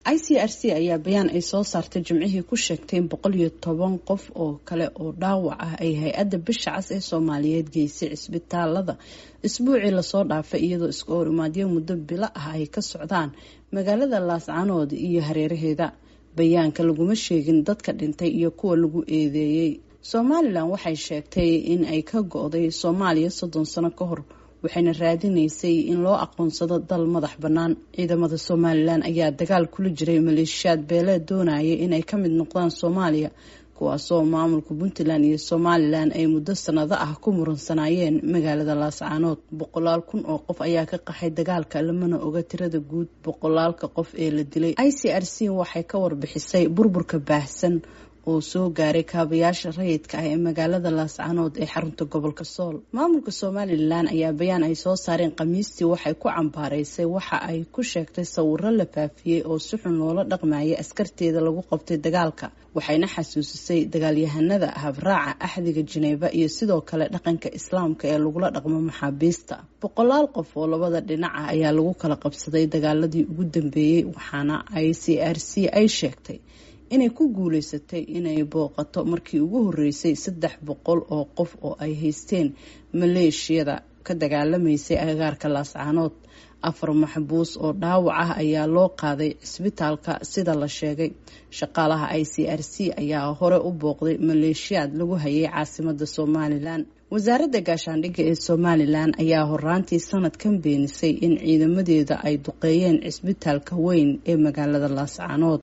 ICRC ayaa bayaan ay soo saartay jimcihii ku sheegtay in 110 qof oo kale oo dhaawac ah ay hay-adda bisha cas ee Soomaaliyeed geysay cisbitaalada isbuucii la soo dhaafay iyadoo iska hor imaadyo muddo bilo ah ay ka socdaan magaalada Laascaanood iyo hareeraheeda. Bayaanka laguma sheegin dadka dhintay iyo kuwa lagu eedeeyay. Somaliland waxay sheegtay in ay ka go'day Soomaaliya 30 sano ka hor waxayna raadinaysay in loo aqoonsado dal madax bannaan. Ciidamada Somaliland ayaa dagaal kula jiray maleeshiyaad beeleed doonaya inay ka mid noqdaan Soomaaliya, kuwaasoo maamulka Puntland iyo Somaliland ay muddo sanado ah ku muransanayeen magaalada Laascaanood. 100 kun oo qof ayaa ka qaxay dagaalka, lamana oga tirada guud 100 qof ee la dilay. ICRC waxay ka warbixisay burburka baahsan oo soo gaaray kaabayaasha rayidka ah ee magaalada Laascaanood ee xarunta gobolka Sool. Maamulka Somaliland ayaa bayaan ay soo saareen Khamiistii waxay ku cambaaraysay waxa ay ku sheegtay sawirro la faafiyay oo si xun loola dhaqmayay askarteeda lagu qabtay dagaalka, waxayna xasuusisay dagaalyahanada habraaca axdiga Geneva iyo sidoo kale dhaqanka Islaamka ee lagula dhaqmo maxaabiista. 100 qof oo labada dhinac ah ayaa lagu kala qabsaday dagaaladii ugu dambeeyay, waxaana ICRC ay sheegtay inay ku guuleysatay inay booqato markii ugu horeysay 300 oo qof oo ay haysteen maleeshiyada ka dagaalamaysay agagaarka Laascaanood. 4 maxbuus oo dhaawac ah ayaa loo qaaday cisbitaalka sida la sheegay. Shaqaalaha ICRC ayaa hore u booqday maleeshiyaad lagu hayay caasimadda Somaliland. Wasaaradda gaashaandhigga ee Somaliland ayaa horaantii sanadkan beenisay in ciidamadeeda ay duqeeyeen cisbitaalka weyn ee magaalada Laascaanood.